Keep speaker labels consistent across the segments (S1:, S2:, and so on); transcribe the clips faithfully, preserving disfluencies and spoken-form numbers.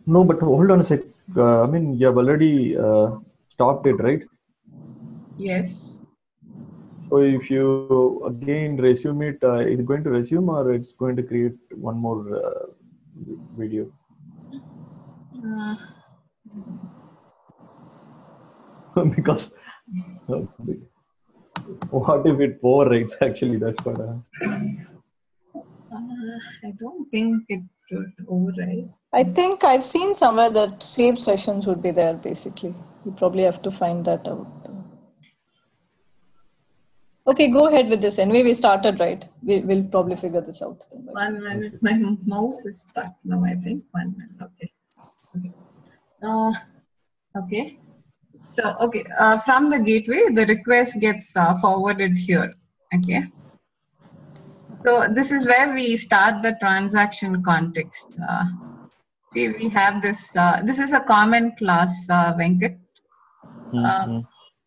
S1: No, but hold on a sec. Uh, I mean, you have already uh, stopped it, right?
S2: Yes.
S1: So if you again resume it, uh, is it going to resume or it's going to create one more uh, video?
S2: Uh,
S1: Because uh, what if it overwrites? Actually, that's what. Uh,
S2: uh, I don't think it would override.
S3: I think I've seen somewhere that saved sessions would be there, basically. You probably have to find that out. Okay, go ahead with this. Anyway, we started, right? We, we'll probably figure this out. Then.
S2: One minute. My mouse is stuck now, I think. One minute. Okay. Okay. Uh, okay. So, okay. Uh, from the gateway, the request gets uh, forwarded here. Okay. So, this is where we start the transaction context. Uh, see, we have this. Uh, this is a common class, uh, Venkat. Uh,
S1: mm-hmm.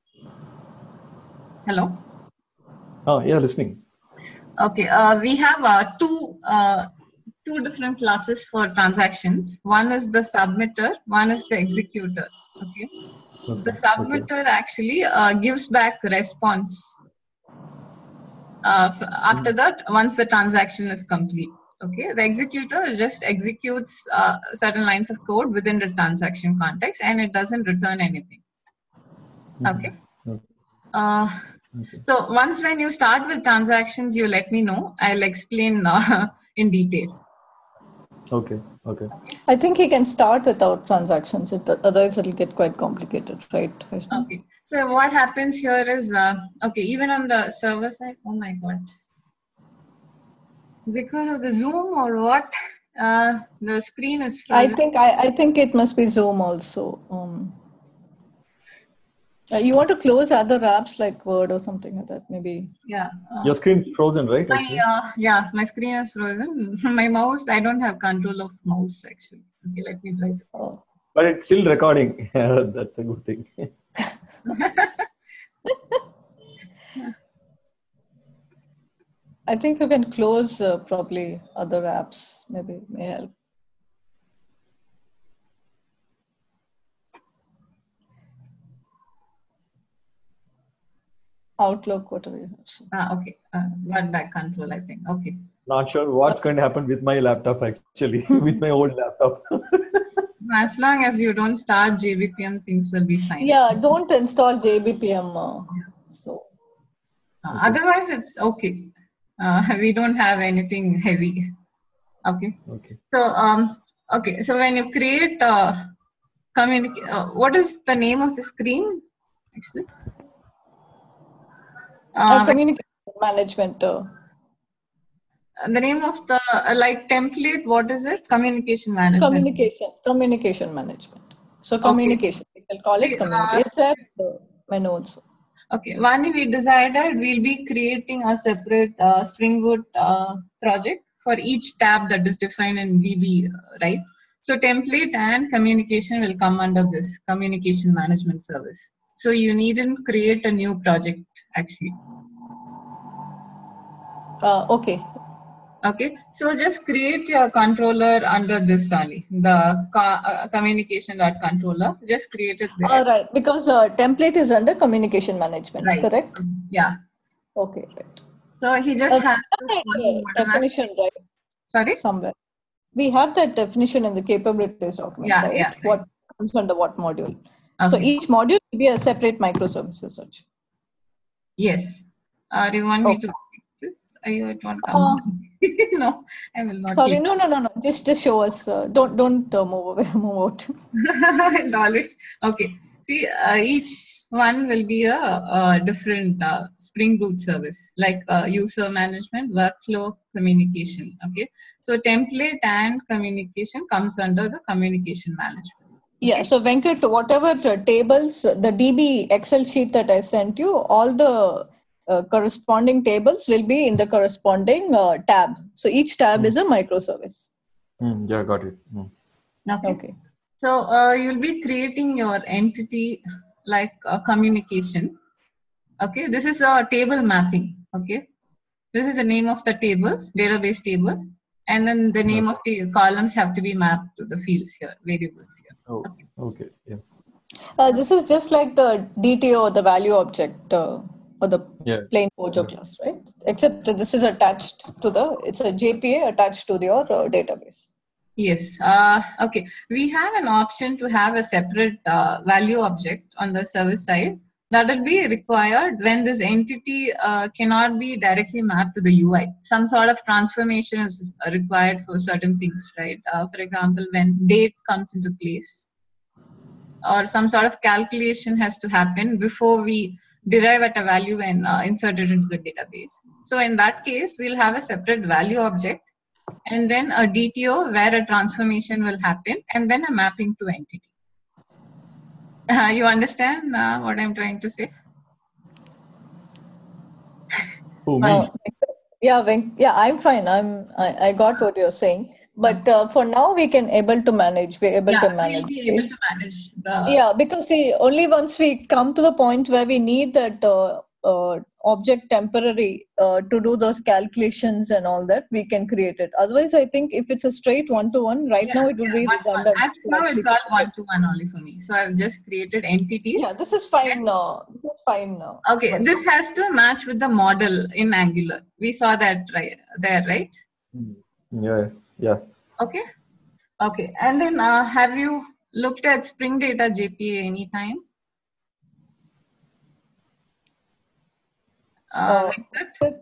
S2: Hello.
S1: Oh, yeah, listening.
S2: Okay, uh, we have uh, two uh, two different classes for transactions. One is the submitter, one is the executor. Okay,
S1: okay.
S2: the submitter okay. actually uh, gives back response uh, after mm. that once the transaction is complete. Okay, the executor just executes uh, certain lines of code within the transaction context, and it doesn't return anything. Okay.
S1: Mm-hmm. okay.
S2: Uh, Okay. So once when you start with transactions, you let me know. I'll explain uh, in detail.
S1: Okay. Okay.
S3: I think he can start without transactions. It, otherwise, it'll get quite complicated, right?
S2: Okay. So what happens here is, uh, okay, even on the server side. Oh my God. Because of the Zoom or what? Uh, the screen is frozen.
S3: I think I, I think it must be Zoom also. Um, Uh, you want to close other apps like Word or something like that, maybe?
S2: Yeah.
S1: Uh, Your screen's frozen, right?
S2: My, uh, yeah, my screen is frozen. My mouse, I don't have control of mouse actually. Okay, let me try.
S3: Oh.
S1: But it's still recording. That's a good thing.
S3: I think you can close uh, probably other apps, maybe it may help. Outlook, whatever you have.
S2: Ah, okay. Uh, got back control, I think. Okay.
S1: Not sure what's going to happen with my laptop actually, with my old laptop.
S2: As long as you don't start J B P M, things will be fine.
S3: Yeah, don't install J B P M. Uh, so.
S2: Uh, okay. Otherwise, it's okay. Uh, we don't have anything heavy. Okay.
S1: Okay.
S2: So, um, okay. So when you create, uh, communicate. Uh, what is the name of the screen? Actually.
S3: Uh, communication management. Uh,
S2: the name of the uh, like template. What is it? Communication management.
S3: Communication. Communication management. So communication. Okay. We can call it communication. It's a menu also.
S2: Okay. One we decided we'll be creating a separate uh, Spring Boot uh, project for each tab that is defined in V B, right? So template and communication will come under this communication management service. So you needn't create a new project actually.
S3: Uh, okay.
S2: Okay. So just create your controller under this only, the uh, communication.controller. Just create it there.
S3: All right. Because uh, template is under communication management,
S2: right.
S3: correct?
S2: Yeah.
S3: Okay, right.
S2: So he just
S3: uh,
S2: has
S3: to definition, right?
S2: Sorry?
S3: Somewhere. We have that definition in the capabilities document,
S2: yeah,
S3: right?
S2: Yeah, right.
S3: What comes under what module. Okay. So each module will be a separate microservice as such.
S2: Yes. Uh, do you want okay. me to take this? Are you at one come? Uh, no, I will not.
S3: Sorry, no, no, no, no. Just, just show us. Uh, don't, don't uh, move away, move out.
S2: Okay. See, uh, each one will be a, a different uh, Spring Boot service, like uh, user management, workflow, communication. Okay. So template and communication comes under the communication management.
S3: Okay? Yeah. So Venkat, whatever uh, tables, the D B Excel sheet that I sent you, all the uh, corresponding tables will be in the corresponding uh, tab. So each tab mm. is a microservice.
S1: Mm, yeah, got it. Mm.
S2: Okay.
S3: Okay.
S2: So uh, you'll be creating your entity like uh, communication. Okay. This is a table mapping. Okay. This is the name of the table, database table. and then the name of the columns have to be mapped to the fields here, variables here.
S1: Oh, okay. Yeah.
S3: Uh, this is just like the D T O, the value object, uh, or the
S1: Yeah.
S3: plain Pojo class, right? Except that this is attached to the, it's a J P A attached to your uh, database.
S2: Yes. Uh, okay. We have an option to have a separate uh, value object on the service side. That will be required when this entity uh, cannot be directly mapped to the U I. Some sort of transformation is required for certain things, right? Uh, for example, when date comes into place, or some sort of calculation has to happen before we derive at a value and uh, insert it into the database. So in that case, we'll have a separate value object, and then a D T O where a transformation will happen, and then a mapping to entity. Uh, you understand uh, what I'm trying to say?
S1: Oh, me.
S3: Uh, yeah, Venk, yeah, I'm fine. I'm I, I got what you're saying. But uh, for now, we can able to manage. We're able
S2: Yeah,
S3: to manage.
S2: we'll be able to manage the.
S3: Yeah, because see, only once we come to the point where we need that uh, uh, object temporary uh, to do those calculations and all that, we can create it. Otherwise, I think if it's a straight one-to-one, right
S2: Yeah,
S3: now it will
S2: yeah,
S3: be
S2: one to one.
S3: redundant.
S2: As
S3: to
S2: now,
S3: actually
S2: it's all
S3: create it.
S2: one to one only for me. So I've just created entities.
S3: Yeah, this is fine. Uh, this is fine. Uh,
S2: Okay, this has to match with the model in Angular. We saw that right there, right?
S1: Yeah. Yeah.
S2: Okay. Okay. And then uh, have you looked at Spring Data J P A anytime? Uh,
S3: uh,
S2: Venkat?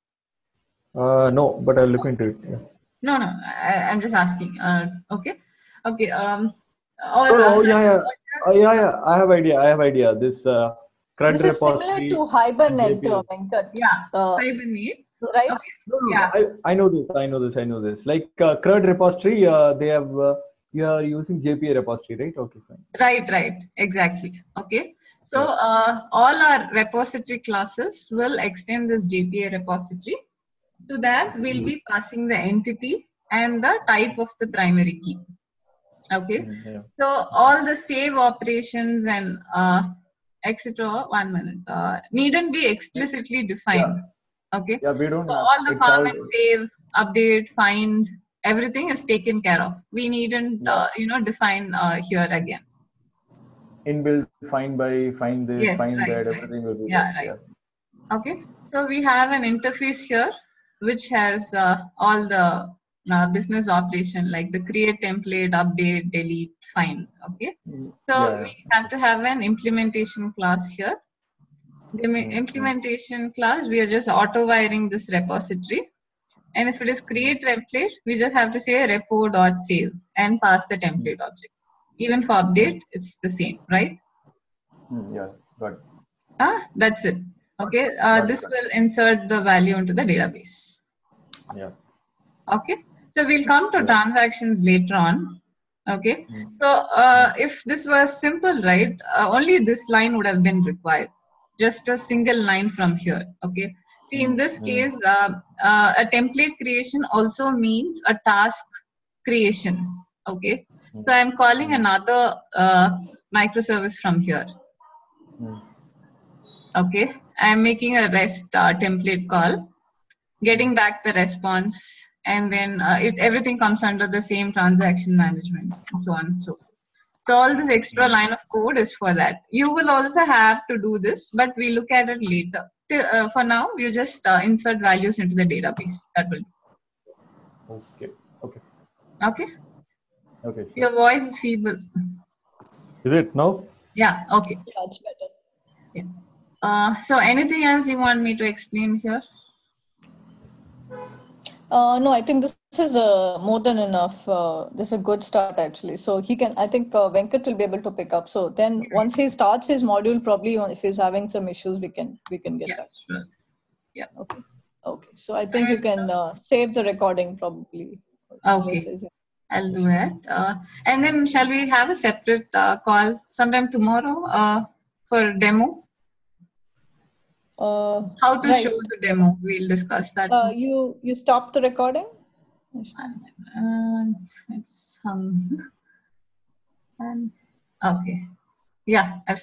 S1: Uh, no, but I'll look into it. Yeah.
S2: No, no. I, I'm just asking. Uh, okay. Okay. Um. Or,
S1: Oh,
S2: uh,
S1: oh, yeah, yeah. Oh, yeah, yeah. I have idea. I have idea. This uh, CRUD
S3: this is similar
S1: repository.
S3: to Hibernate,
S1: J P A.
S3: uh, Venkat.
S2: yeah.
S3: Uh,
S2: Hibernate.
S3: right?
S2: Okay.
S1: No, no,
S2: Yeah.
S1: I, I know this. I know this. I know this. Like uh, CRUD repository, uh, they have. Uh, you are using J P A repository, right? Okay, fine.
S2: Right, right, exactly. Okay, so
S1: Yeah.
S2: uh, all our repository classes will extend this J P A repository. To that, we'll be passing the entity and the type of the primary key. Okay,
S1: Mm, yeah.
S2: so all the save operations and uh, et cetera. One minute, uh, needn't be explicitly defined. Okay,
S1: Yeah, we don't
S2: so
S1: have.
S2: all the
S1: It's all.
S2: comment, save, update, find, everything is taken care of. We needn't, uh, you know, define uh, here again.
S1: Inbuilt find by, find this,
S2: Yes,
S1: find
S2: right,
S1: that,
S2: right.
S1: everything will be
S2: Yeah,
S1: there.
S2: right. Okay, so we have an interface here which has uh, all the uh, business operation like the create template, update, delete, find. Okay, so
S1: Yeah, yeah.
S2: we have to have an implementation class here. The im- implementation class, we are just auto wiring this repository. And if it is create template, we just have to say repo.save and pass the template object. Even for update, it's the same, right?
S1: Mm, yeah, got it.
S2: Ah, that's it. Okay, uh,
S1: Got it,
S2: this
S1: got
S2: will insert the value into the database.
S1: Yeah.
S2: Okay, so we'll come to
S1: Yeah.
S2: transactions later on. Okay, so uh, if this was simple, right, uh, only this line would have been required. Just a single line from here. Okay, see, in this case, uh, uh, a template creation also means a task creation. Okay, so I'm calling another uh, microservice from here. Okay, I'm making a REST uh, template call, getting back the response, and then uh, it everything comes under the same transaction management and so on and so forth. So all this extra line of code is for that. You will also have to do this, but we look at it later. Till- Uh, for now, you just uh, insert values into the database. That will.
S1: Okay. Okay.
S2: Okay.
S1: Okay. Sure.
S2: Your voice is feeble.
S1: Is it now?
S2: Yeah. Okay.
S3: Yeah, it's better.
S2: Yeah. Uh, so anything else you want me to explain here?
S3: Uh, no, I think this is uh, more than enough. Uh, this is a good start actually. So he can, I think uh, Venkat will be able to pick up. So then once he starts his module, probably if he's having some issues, we can we can get
S2: Yeah.
S3: back.
S2: Sure. Yeah.
S3: Okay. Okay. So I think you can uh, save the recording probably.
S2: Okay. I'll do that. Uh, and then shall we have a separate uh, call sometime tomorrow uh, for demo?
S3: Uh,
S2: How to
S3: right.
S2: show the demo? We'll discuss that.
S3: Uh, you you stop the recording?
S2: Uh, it's hung. And okay. Yeah. I've